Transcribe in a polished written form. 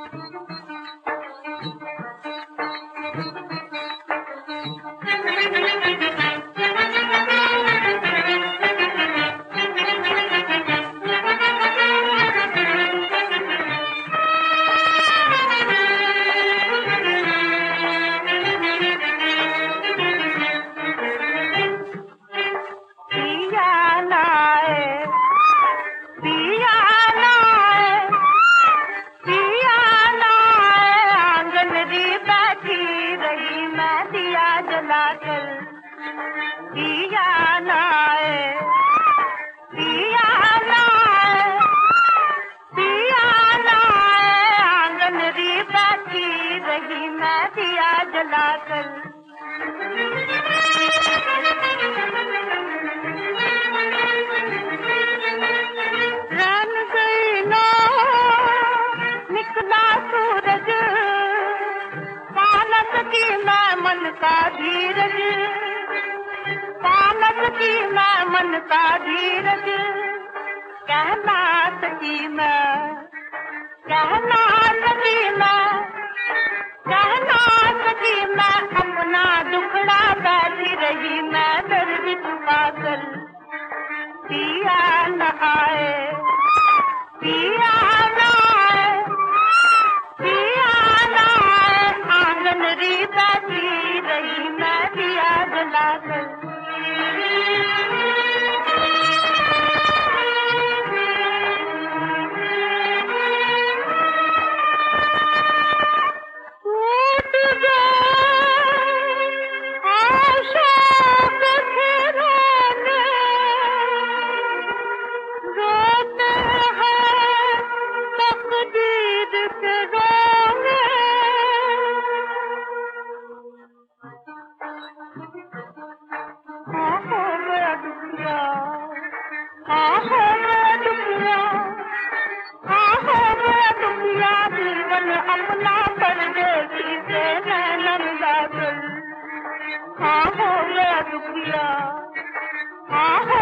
मन का धीरज, पालक की मैं मन का धीरज, कहना सकी मैं, कहना सकी मैं, कहना सकी मैं, अपना दुखड़ा बैठी रही मैं दर्द छुपा कर। पिया न आए, पिया न आए, पिया न आए, आंगन री बैठी रही मैं दिया जला कर। अपना परदेसी से नैनन लागल, हाँ हो गया दुखिया, हाँ।